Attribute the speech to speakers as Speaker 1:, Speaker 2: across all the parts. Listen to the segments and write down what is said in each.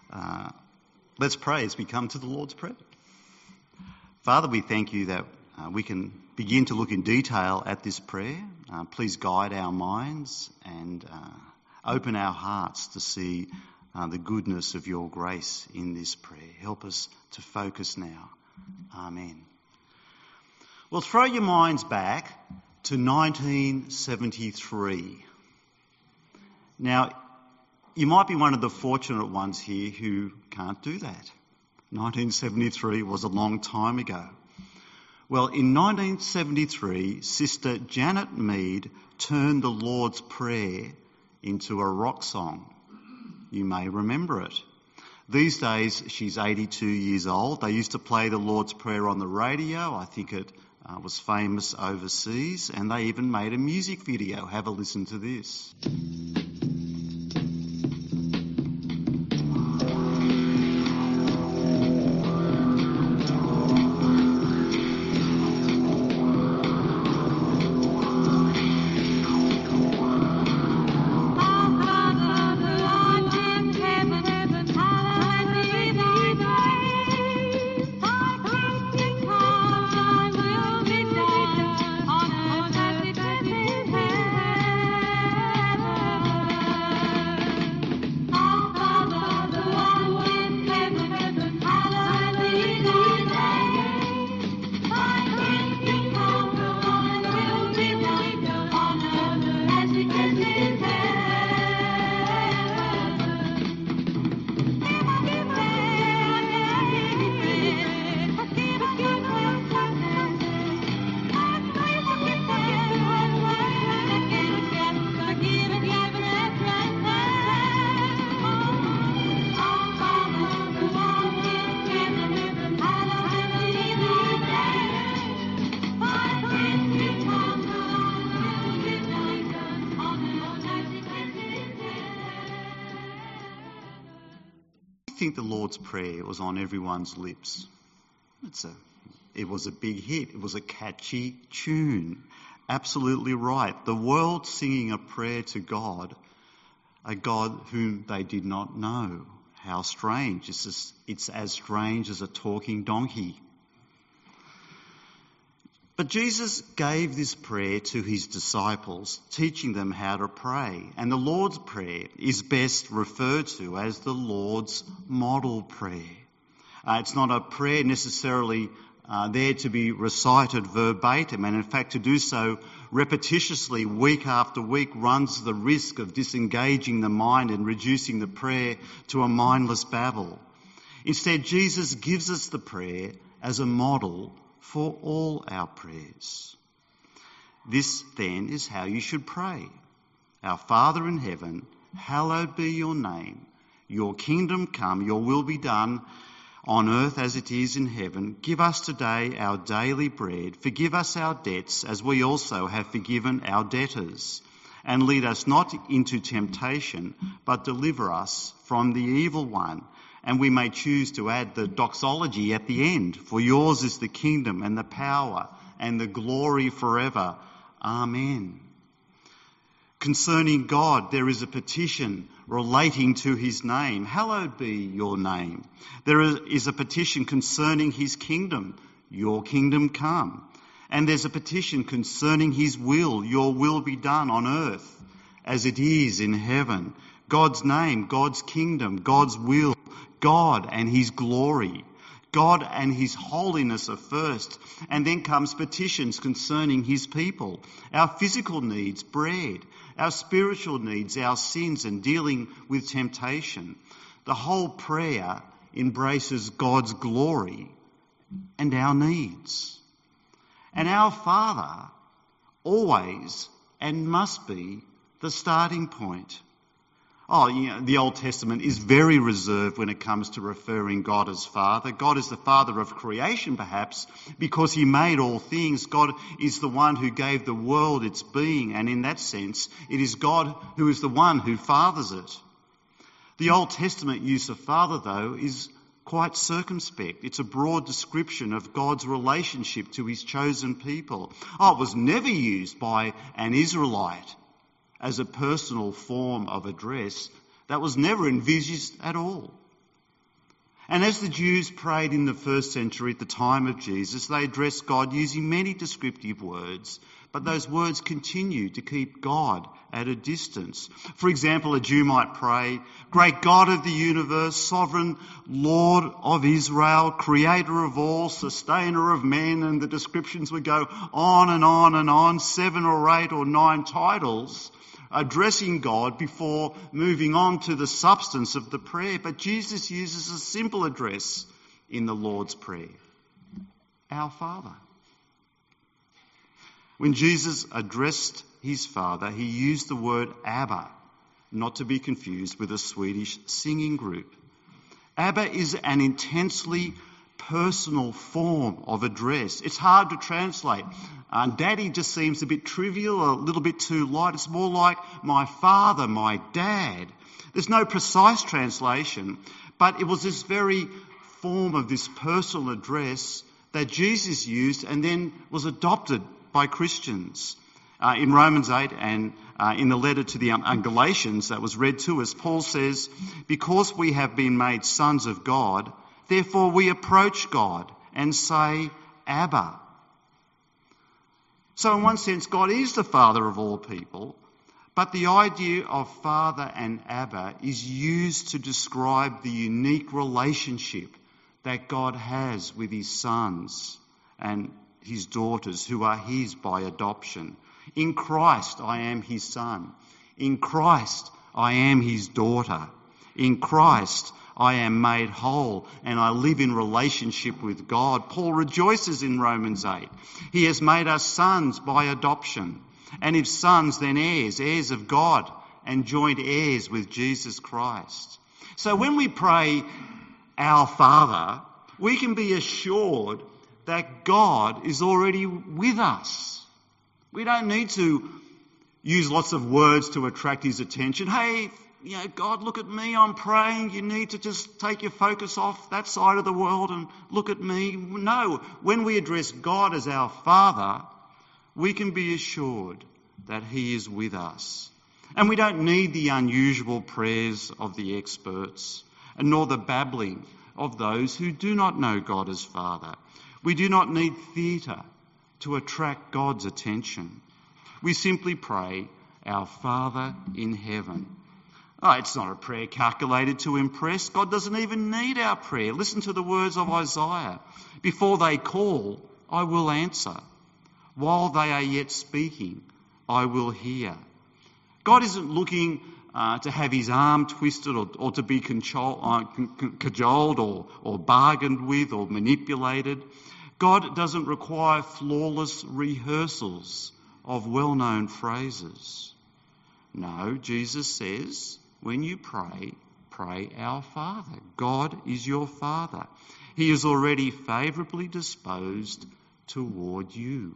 Speaker 1: Let's pray as we come to the Lord's Prayer. Father, we thank you that we can begin to look in detail at this prayer. Please guide our minds and open our hearts to see the goodness of your grace in this prayer. Help us to focus now. Amen. Well, throw your minds back to 1973. Now, you might be one of the fortunate ones here who can't do that. 1973 was a long time ago. Well, in 1973, Sister Janet Mead turned the Lord's Prayer into a rock song. You may remember it. These days, she's 82 years old. They used to play the Lord's Prayer on the radio. I think it was famous overseas, and they even made a music video. Have a listen to this. I think the Lord's Prayer was on everyone's lips. It was a big hit. It was a catchy tune. Absolutely right. The world singing a prayer to God, a God whom they did not know. How strange. It's as strange as a talking donkey. But Jesus gave this prayer to his disciples, teaching them how to pray. And the Lord's Prayer is best referred to as the Lord's model prayer. It's not a prayer necessarily there to be recited verbatim, and in fact to do so repetitiously week after week runs the risk of disengaging the mind and reducing the prayer to a mindless babble. Instead, Jesus gives us the prayer as a model for all our prayers. This, then, is how you should pray. Our Father in heaven, hallowed be your name. Your kingdom come, your will be done on earth as it is in heaven. Give us today our daily bread. Forgive us our debts as we also have forgiven our debtors. And lead us not into temptation, but deliver us from the evil one. And we may choose to add the doxology at the end. For yours is the kingdom and the power and the glory forever. Amen. Concerning God, there is a petition relating to his name. Hallowed be your name. There is a petition concerning his kingdom. Your kingdom come. And there's a petition concerning his will. Your will be done on earth as it is in heaven. God's name, God's kingdom, God's will, God and his glory. God and his holiness are first, and then comes petitions concerning his people. Our physical needs, bread. Our spiritual needs, our sins and dealing with temptation. The whole prayer embraces God's glory and our needs. And our Father always and must be the starting point. The Old Testament is very reserved when it comes to referring God as Father. God is the Father of creation, perhaps, because he made all things. God is the one who gave the world its being, and in that sense, it is God who is the one who fathers it. The Old Testament use of Father, though, is quite circumspect. It's a broad description of God's relationship to his chosen people. It was never used by an Israelite as a personal form of address. That was never envisaged at all. And as the Jews prayed in the first century at the time of Jesus, they addressed God using many descriptive words, but those words continue to keep God at a distance. For example, a Jew might pray, "Great God of the universe, sovereign Lord of Israel, creator of all, sustainer of men," and the descriptions would go on and on and on, 7 or 8 or 9 titles, addressing God before moving on to the substance of the prayer. But Jesus uses a simple address in the Lord's Prayer: Our Father. When Jesus addressed his Father, he used the word Abba, not to be confused with a Swedish singing group. Abba is an intensely personal form of address. It's hard to translate. Daddy just seems a bit trivial, a little bit too light. It's more like my father, my dad. There's no precise translation, but it was this very form of this personal address that Jesus used and then was adopted by Christians. In Romans 8 and in the letter to the Galatians that was read to us, Paul says, "Because we have been made sons of God, therefore we approach God and say, Abba." So in one sense, God is the Father of all people, but the idea of Father and Abba is used to describe the unique relationship that God has with his sons and his daughters who are his by adoption. In Christ I am his son. In Christ I am his daughter. In Christ I am made whole and I live in relationship with God. Paul rejoices in Romans 8. He has made us sons by adoption. And if sons, then heirs, heirs of God and joint heirs with Jesus Christ. So when we pray, Our Father, we can be assured that God is already with us. We don't need to use lots of words to attract his attention. Hey, God, look at me, I'm praying. You need to just take your focus off that side of the world and look at me. No, when we address God as our Father, we can be assured that he is with us. And we don't need the unusual prayers of the experts, and nor the babbling of those who do not know God as Father. We do not need theatre to attract God's attention. We simply pray, Our Father in heaven. It's not a prayer calculated to impress. God doesn't even need our prayer. Listen to the words of Isaiah. Before they call, I will answer. While they are yet speaking, I will hear. God isn't looking to have his arm twisted or to be cajoled or bargained with or manipulated. God doesn't require flawless rehearsals of well-known phrases. No, Jesus says, when you pray, pray Our Father. God is your Father. He is already favourably disposed toward you.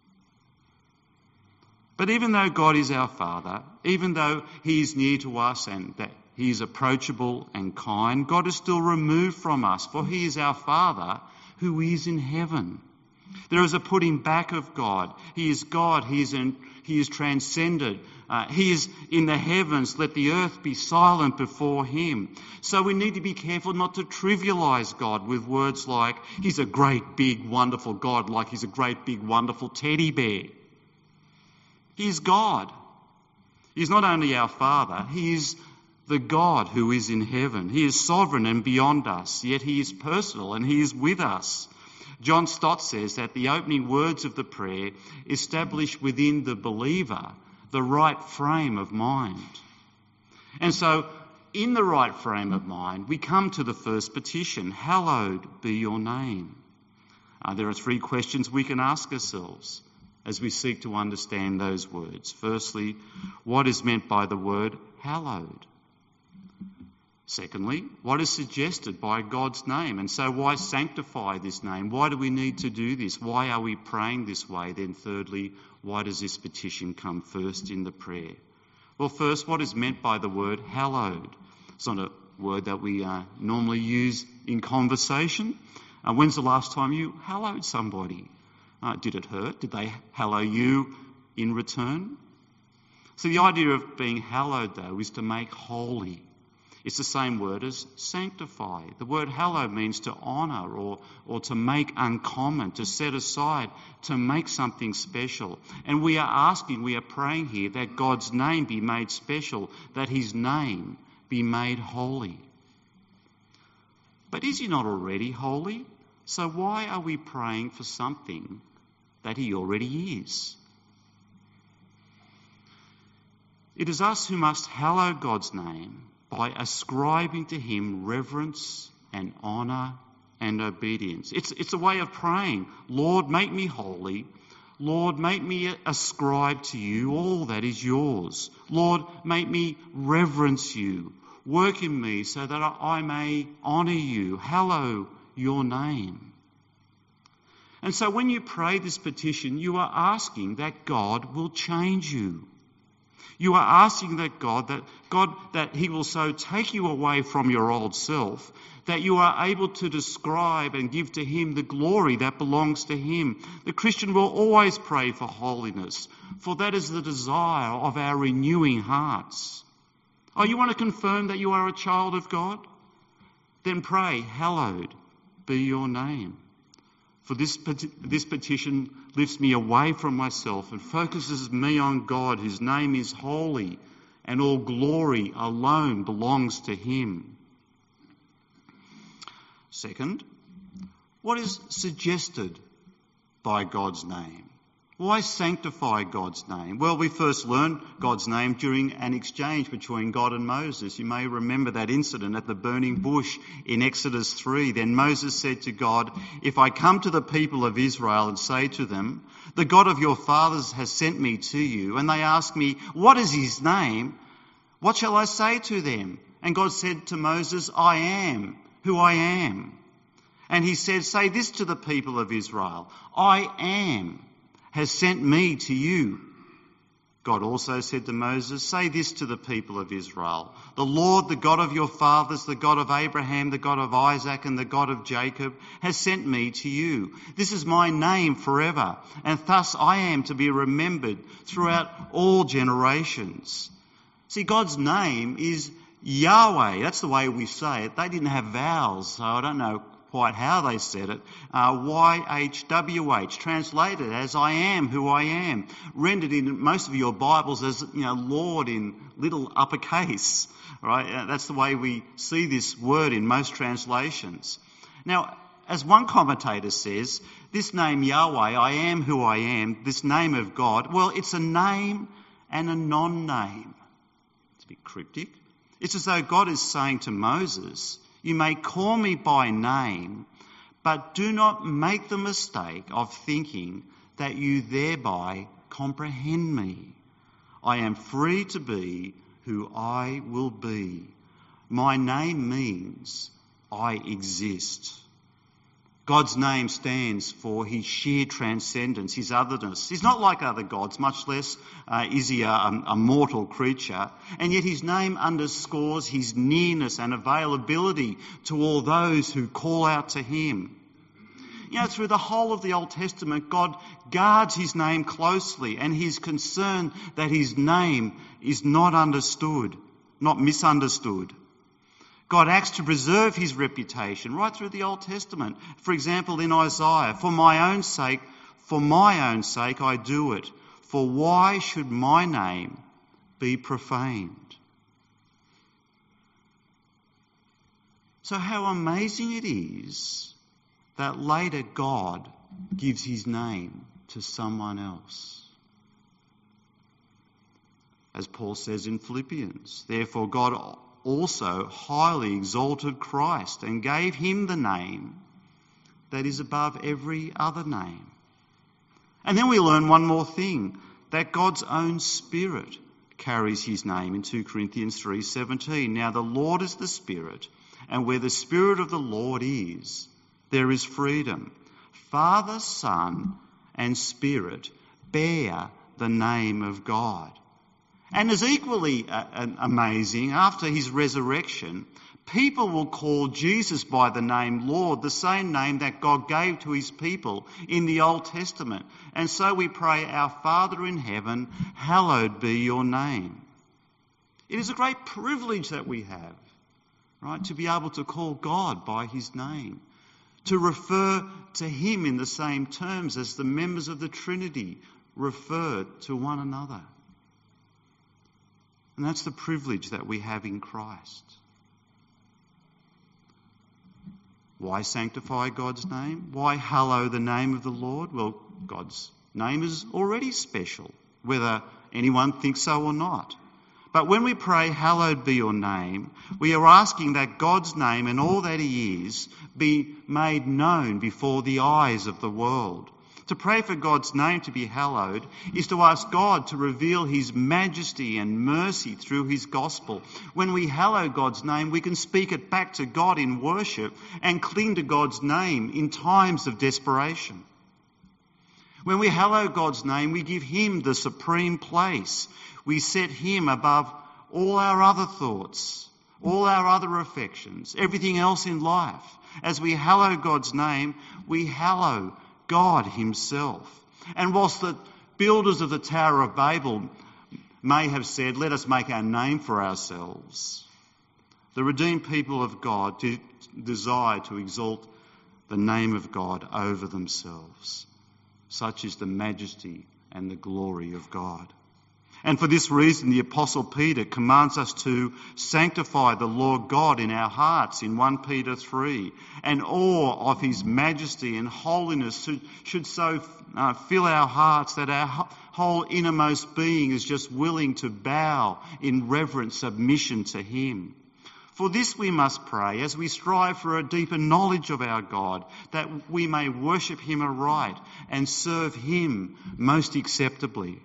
Speaker 1: But even though God is our Father, even though he is near to us and that he is approachable and kind, God is still removed from us, for he is our Father who is in heaven. There is a putting back of God. He is God. He is transcended. He is in the heavens. Let the earth be silent before him. So we need to be careful not to trivialise God with words like, he's a great, big, wonderful God, like he's a great, big, wonderful teddy bear. He is God. He is not only our Father, he is the God who is in heaven. He is sovereign and beyond us, yet he is personal and he is with us. John Stott says that the opening words of the prayer establish within the believer the right frame of mind. And so, in the right frame of mind, we come to the first petition, hallowed be your name. There are 3 questions we can ask ourselves as we seek to understand those words. Firstly, what is meant by the word hallowed? Secondly, what is suggested by God's name? And so why sanctify this name? Why do we need to do this? Why are we praying this way? Then thirdly, why does this petition come first in the prayer? Well, first, what is meant by the word hallowed? It's not a word that we normally use in conversation. When's the last time you hallowed somebody? Did it hurt? Did they hallow you in return? So the idea of being hallowed, though, is to make holy. It's the same word as sanctify. The word hallow means to honour or to make uncommon, to set aside, to make something special. And we are praying here that God's name be made special, that his name be made holy. But is he not already holy? So why are we praying for something that he already is? It is us who must hallow God's name by ascribing to him reverence and honour and obedience. It's a way of praying, Lord, make me holy. Lord, make me ascribe to you all that is yours. Lord, make me reverence you. Work in me so that I may honour you, hallow your name. And so when you pray this petition, you are asking that God will change you. You are asking that God that he will so take you away from your old self that you are able to describe and give to him the glory that belongs to him. The Christian will always pray for holiness, for that is the desire of our renewing hearts. Oh, you want to confirm that you are a child of God? Then pray, hallowed be your name. For this petition lifts me away from myself and focuses me on God, whose name is holy, and all glory alone belongs to him. Second, what is suggested by God's name? Why sanctify God's name? Well, we first learn God's name during an exchange between God and Moses. You may remember that incident at the burning bush in Exodus 3. Then Moses said to God, if I come to the people of Israel and say to them, the God of your fathers has sent me to you, and they ask me, what is his name? What shall I say to them? And God said to Moses, I am who I am. And he said, say this to the people of Israel, I am has sent me to you. God also said to Moses, say this to the people of Israel, the Lord, the God of your fathers, the God of Abraham, the God of Isaac, and the God of Jacob, has sent me to you. This is my name forever, and thus I am to be remembered throughout all generations. See, God's name is Yahweh. That's the way we say it. They didn't have vowels, so I don't know quite how they said it. YHWH, translated as I am who I am, rendered in most of your Bibles as, Lord in little uppercase, right? That's the way we see this word in most translations. Now, as one commentator says, this name Yahweh, I am who I am, this name of God, well, it's a name and a non-name. It's a bit cryptic. It's as though God is saying to Moses, you may call me by name, but do not make the mistake of thinking that you thereby comprehend me. I am free to be who I will be. My name means I exist. God's name stands for his sheer transcendence, his otherness. He's not like other gods, much less is he a mortal creature. And yet his name underscores his nearness and availability to all those who call out to him. Through the whole of the Old Testament, God guards his name closely, and he's concerned that his name is not understood, not misunderstood. God acts to preserve his reputation right through the Old Testament. For example, in Isaiah, for my own sake I do it. For why should my name be profaned? So how amazing it is that later God gives his name to someone else. As Paul says in Philippians, therefore God also highly exalted Christ and gave him the name that is above every other name. And then we learn one more thing, that God's own Spirit carries his name in 2 Corinthians 3:17. Now the Lord is the Spirit, and where the Spirit of the Lord is, there is freedom. Father, Son, and Spirit bear the name of God. And as equally amazing, after his resurrection, people will call Jesus by the name Lord, the same name that God gave to his people in the Old Testament. And so we pray, our Father in heaven, hallowed be your name. It is a great privilege that we have right? To be able to call God by his name, to refer to him in the same terms as the members of the Trinity refer to one another. And that's the privilege that we have in Christ. Why sanctify God's name? Why hallow the name of the Lord? Well, God's name is already special, whether anyone thinks so or not. But when we pray, hallowed be your name, we are asking that God's name and all that he is be made known before the eyes of the world. To pray for God's name to be hallowed is to ask God to reveal his majesty and mercy through his gospel. When we hallow God's name, we can speak it back to God in worship and cling to God's name in times of desperation. When we hallow God's name, we give him the supreme place. We set him above all our other thoughts, all our other affections, everything else in life. As we hallow God's name, we hallow God himself. And whilst the builders of the Tower of Babel may have said, let us make our name for ourselves, the redeemed people of God desire to exalt the name of God over themselves. Such is the majesty and the glory of God. And for this reason, the Apostle Peter commands us to sanctify the Lord God in our hearts in 1 Peter 3. And awe of his majesty and holiness should so fill our hearts that our whole innermost being is just willing to bow in reverent submission to him. For this we must pray as we strive for a deeper knowledge of our God, that we may worship him aright and serve him most acceptably.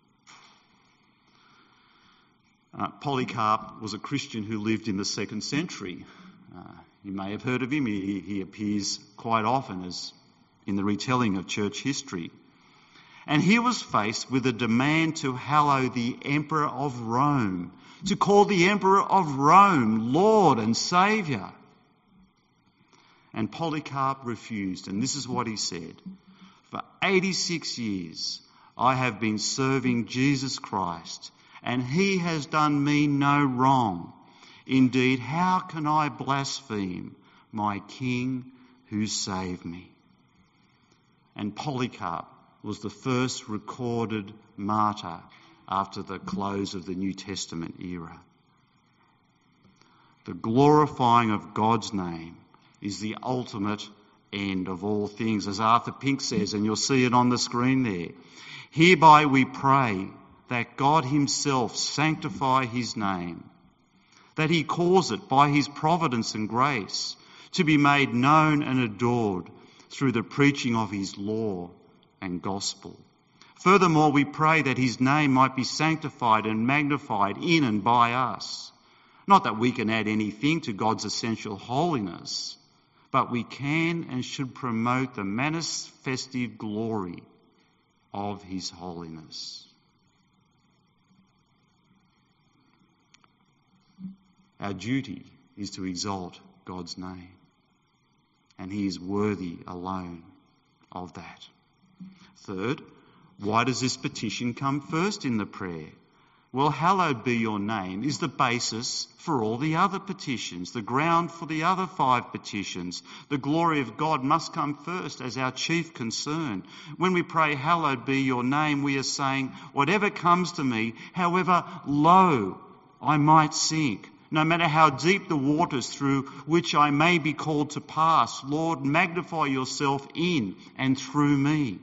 Speaker 1: Polycarp was a Christian who lived in the 2nd century. You may have heard of him. He appears quite often as in the retelling of church history. And he was faced with a demand to hallow the Emperor of Rome, to call the Emperor of Rome Lord and Saviour. And Polycarp refused, and this is what he said: "For 86 years I have been serving Jesus Christ, and he has done me no wrong. Indeed, how can I blaspheme my King who saved me?" And Polycarp was the first recorded martyr after the close of the New Testament era. The glorifying of God's name is the ultimate end of all things, as Arthur Pink says, and you'll see it on the screen there. Hereby we pray that God himself sanctify his name, that he cause it by his providence and grace to be made known and adored through the preaching of his law and gospel. Furthermore, we pray that his name might be sanctified and magnified in and by us. Not that we can add anything to God's essential holiness, but we can and should promote the manifested glory of his holiness. Our duty is to exalt God's name, and he is worthy alone of that. Third, why does this petition come first in the prayer? Well, hallowed be your name is the basis for all the other petitions, the ground for the other 5 petitions. The glory of God must come first as our chief concern. When we pray, hallowed be your name, we are saying, whatever comes to me, however low I might sink, no matter how deep the waters through which I may be called to pass, Lord, magnify yourself in and through me.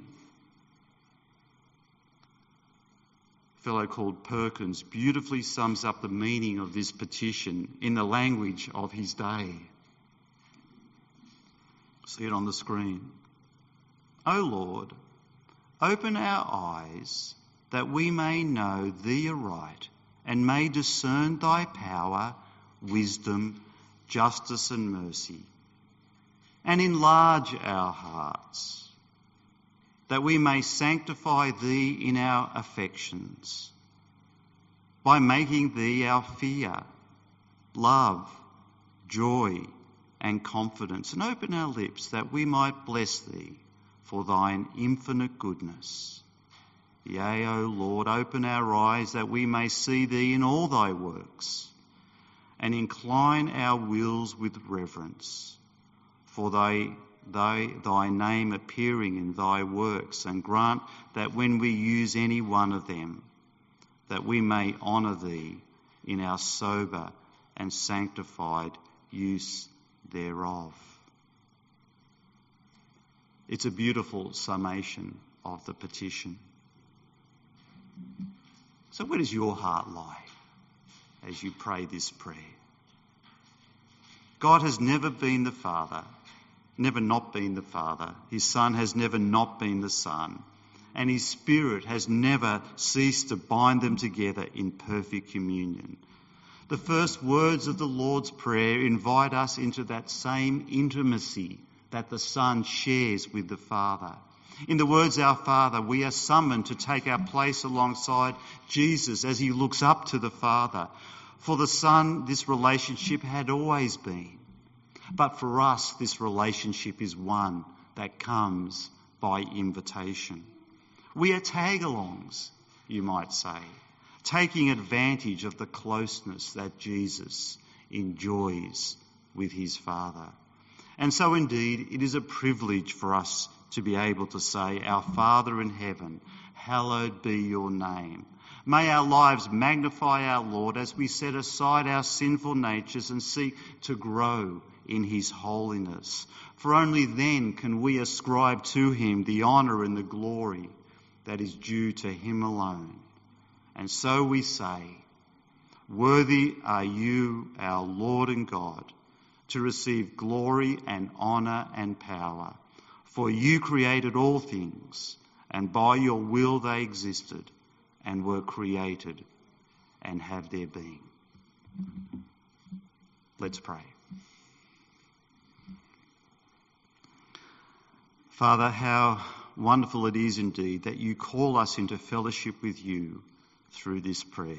Speaker 1: A fellow called Perkins beautifully sums up the meaning of this petition in the language of his day. See it on the screen. O Lord, open our eyes that we may know thee aright, and may discern thy power, wisdom, justice and mercy. And enlarge our hearts, that we may sanctify thee in our affections, by making thee our fear, love, joy and confidence. And open our lips that we might bless thee for thine infinite goodness. Yea, O Lord, open our eyes that we may see thee in all thy works, and incline our wills with reverence. For thy name appearing in thy works, and grant that when we use any one of them, that we may honour thee in our sober and sanctified use thereof. It's a beautiful summation of the petition. So where does your heart lie as you pray this prayer? God has never been the Father, never not been the Father. His Son has never not been the Son. And his Spirit has never ceased to bind them together in perfect communion. The first words of the Lord's Prayer invite us into that same intimacy that the Son shares with the Father. In the words, Our Father, we are summoned to take our place alongside Jesus as he looks up to the Father. For the Son, this relationship had always been. But for us, this relationship is one that comes by invitation. We are tag-alongs, you might say, taking advantage of the closeness that Jesus enjoys with his Father. And so indeed, it is a privilege for us to be able to say, Our Father in heaven, hallowed be your name. May our lives magnify our Lord as we set aside our sinful natures and seek to grow in his holiness. For only then can we ascribe to him the honour and the glory that is due to him alone. And so we say, Worthy are you, our Lord and God, to receive glory and honour and power. For you created all things, and by your will they existed and were created and have their being. Let's pray. Father, how wonderful it is indeed that you call us into fellowship with you through this prayer.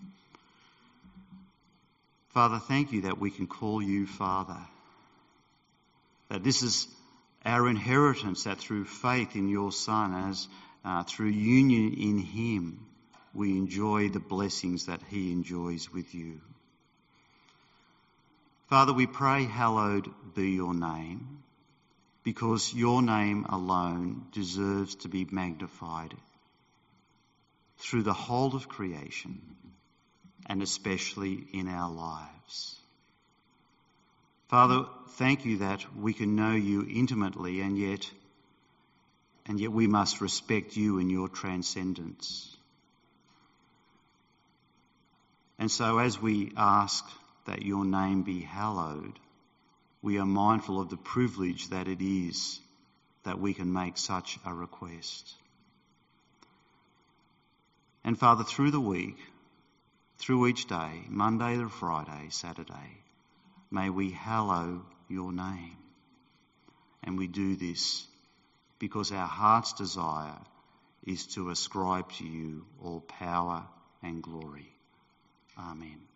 Speaker 1: Father, thank you that we can call you Father. That this is our inheritance, that through faith in your Son, as through union in him, we enjoy the blessings that he enjoys with you. Father, we pray, hallowed be your name, because your name alone deserves to be magnified through the whole of creation, and especially in our lives. Father, thank you that we can know you intimately, and yet we must respect you in your transcendence. And so as we ask that your name be hallowed, we are mindful of the privilege that it is that we can make such a request. And Father, through the week, through each day, Monday to Friday, Saturday, may we hallow your name. And we do this because our heart's desire is to ascribe to you all power and glory. Amen.